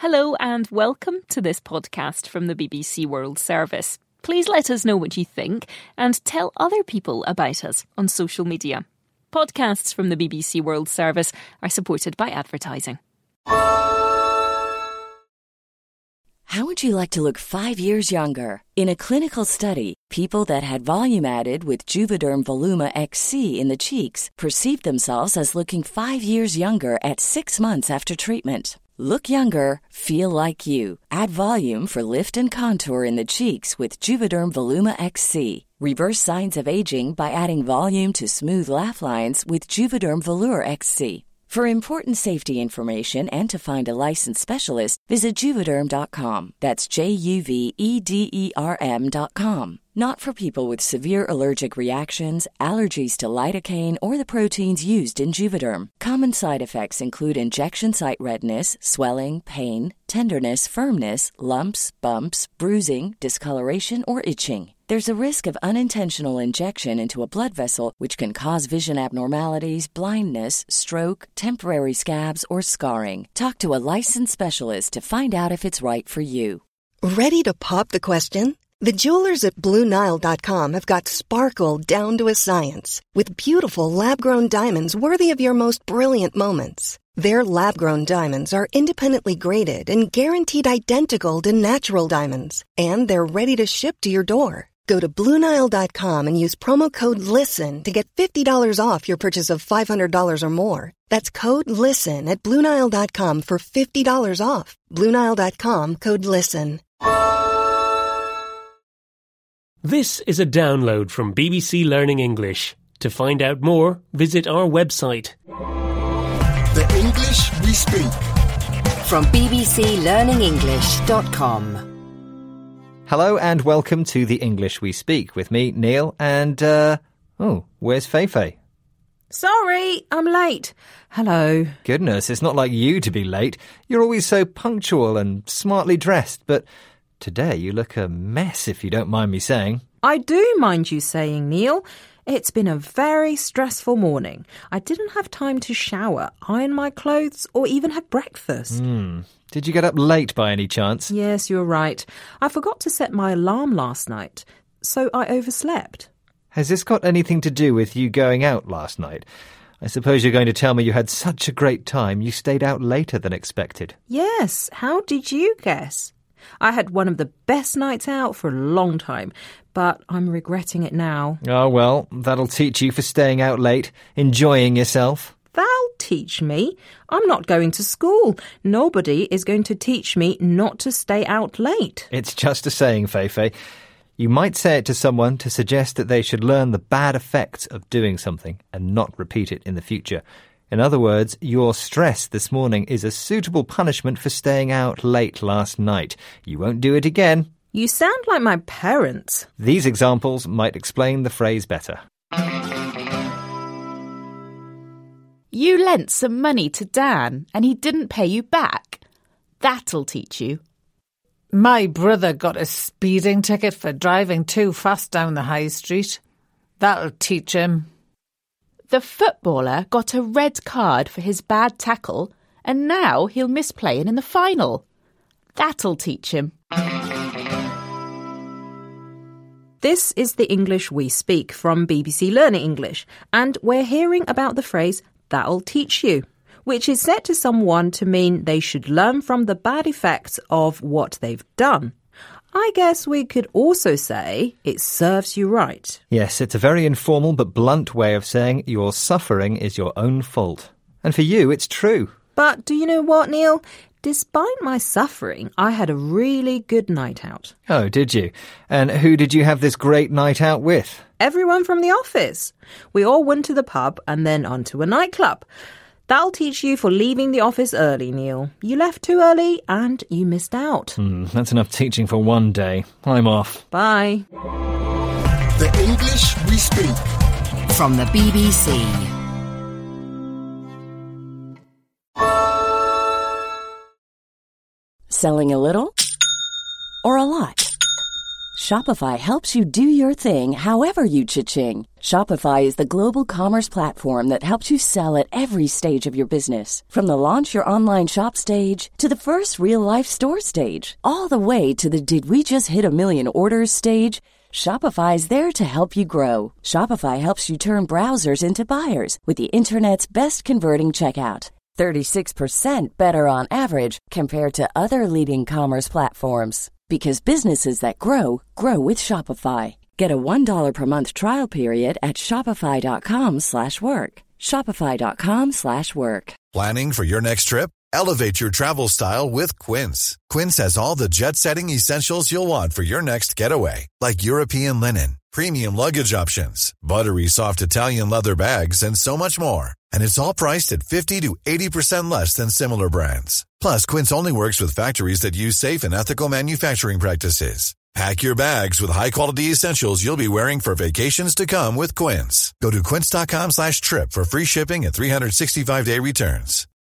Hello and welcome to this podcast from the BBC World Service. Please let us know what you think and tell other people about us on social media. Podcasts from the BBC World Service are supported by advertising. How would you like to look 5 years younger? In a clinical study, people that had volume added with Juvederm Voluma XC in the cheeks perceived themselves as looking 5 years younger at 6 months after treatment. Look younger, feel like you. Add volume for lift and contour in the cheeks with Juvederm Voluma XC. Reverse signs of aging by adding volume to smooth laugh lines with Juvederm Volure XC. For important safety information and to find a licensed specialist, visit Juvederm.com. That's JUVEDERM.com. Not for people with severe allergic reactions, allergies to lidocaine, or the proteins used in Juvederm. Common side effects include injection site redness, swelling, pain, tenderness, firmness, lumps, bumps, bruising, discoloration, or itching. There's a risk of unintentional injection into a blood vessel, which can cause vision abnormalities, blindness, stroke, temporary scabs, or scarring. Talk to a licensed specialist to find out if it's right for you. Ready to pop the question? The jewelers at BlueNile.com have got sparkle down to a science with beautiful lab-grown diamonds worthy of your most brilliant moments. Their lab-grown diamonds are independently graded and guaranteed identical to natural diamonds, and they're ready to ship to your door. Go to BlueNile.com and use promo code LISTEN to get $50 off your purchase of $500 or more. That's code LISTEN at BlueNile.com for $50 off. BlueNile.com, code LISTEN. This is a download from BBC Learning English. To find out more, visit our website. The English we speak. From bbclearningenglish.com. Hello and welcome to The English We Speak with me, Neil, and, where's Feifei? Sorry, I'm late. Hello. Goodness, it's not like you to be late. You're always so punctual and smartly dressed, but today you look a mess, if you don't mind me saying. I do mind you saying, Neil. It's been a very stressful morning. I didn't have time to shower, iron my clothes, or even have breakfast. Did you get up late by any chance? Yes, you're right. I forgot to set my alarm last night, so I overslept. Has this got anything to do with you going out last night? I suppose you're going to tell me you had such a great time you stayed out later than expected. Yes, how did you guess? I had one of the best nights out for a long time, but I'm regretting it now. Oh, well, that'll teach you for staying out late, enjoying yourself. That'll teach me. I'm not going to school. Nobody is going to teach me not to stay out late. It's just a saying, Feifei. You might say it to someone to suggest that they should learn the bad effects of doing something and not repeat it in the future. In other words, your stress this morning is a suitable punishment for staying out late last night. You won't do it again. You sound like my parents. These examples might explain the phrase better. You lent some money to Dan and he didn't pay you back. That'll teach you. My brother got a speeding ticket for driving too fast down the high street. That'll teach him. The footballer got a red card for his bad tackle and now he'll miss playing in the final. That'll teach him. This is the English we speak from BBC Learning English, and we're hearing about the phrase, that'll teach you, which is said to someone to mean they should learn from the bad effects of what they've done. I guess we could also say it serves you right. Yes, it's a very informal but blunt way of saying your suffering is your own fault. And for you, it's true. But do you know what, Neil? Despite my suffering, I had a really good night out. Oh, did you? And who did you have this great night out with? Everyone from the office. We all went to the pub and then on to a nightclub. That'll teach you for leaving the office early, Neil. You left too early and you missed out. That's enough teaching for one day. I'm off. Bye. The English we speak. From the BBC. Selling a little or a lot? Shopify helps you do your thing however you cha-ching. Shopify is the global commerce platform that helps you sell at every stage of your business. From the launch your online shop stage to the first real-life store stage, all the way to the did we just hit a million orders stage. Shopify is there to help you grow. Shopify helps you turn browsers into buyers with the internet's best converting checkout. 36% better on average compared to other leading commerce platforms. Because businesses that grow, grow with Shopify. Get a $1 per month trial period at shopify.com/work. Shopify.com/work. Planning for your next trip? Elevate your travel style with Quince. Quince has all the jet-setting essentials you'll want for your next getaway, like European linen, premium luggage options, buttery soft Italian leather bags, and so much more. And it's all priced at 50 to 80% less than similar brands. Plus, Quince only works with factories that use safe and ethical manufacturing practices. Pack your bags with high-quality essentials you'll be wearing for vacations to come with Quince. Go to quince.com/trip for free shipping and 365-day returns.